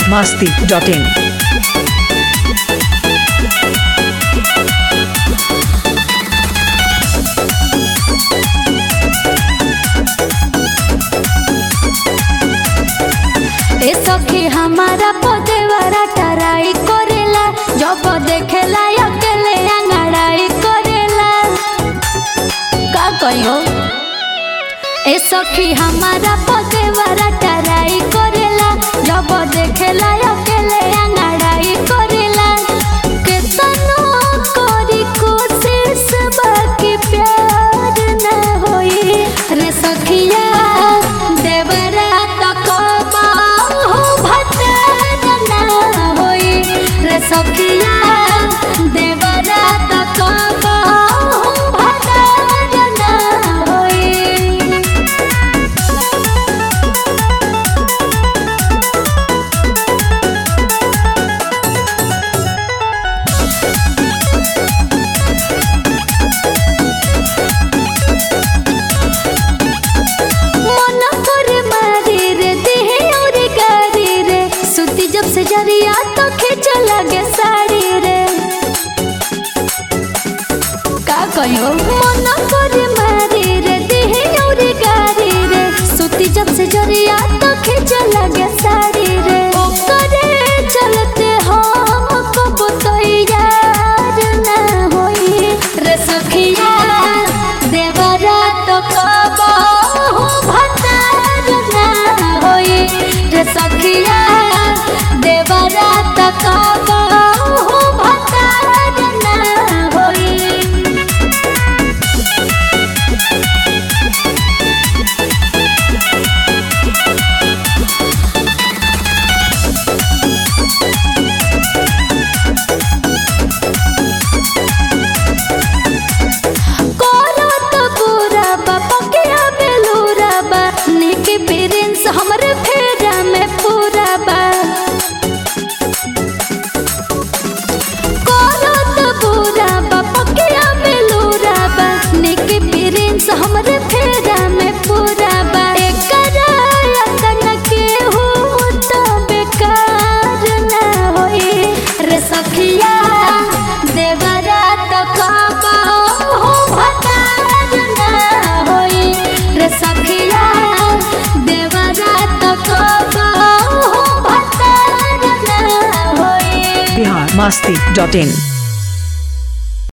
biharmasti.in ए सखी हमारा पदेवरा try करेला जब देखेला अकेले अंगड़ाई करेला का कहियो। ए सखी हमारा पदेवरा टराई करेला जब देखेला अकेले अंगड़ाई करेला केतनो करी कोशिश बाकी प्यार न होई रे सखिया देवरा तक सखिया देवरा तक भटार न होई। मन पर मारी रे देह और गारी रे सुती जब से जरिया तो खींच लगे साड़ी रे का कहियो। मन पर मारी रे देह और गारी रे सुती जब से जरिया तो खींच लगे साड़ी रे ओकरे चलते हम कब तो यार न होई रे सखिया देवरा तो कब भटार न होई रे सखिया देवरा तक भटार न होई। करत बुरा बा पकिया बेलूरा बा निकी प्रिंस हमरे फेरा में पूरा बा करत बुरा बा पकिया बेलूरा बा निकी प्रिंस हमरे फेरा में पूरा बा एकरा यतन के हो तो बेकार न होई रे सखिया देवरा तक भटार न होई रे सखिया देवरा तक भटार न होई। biharmasti.in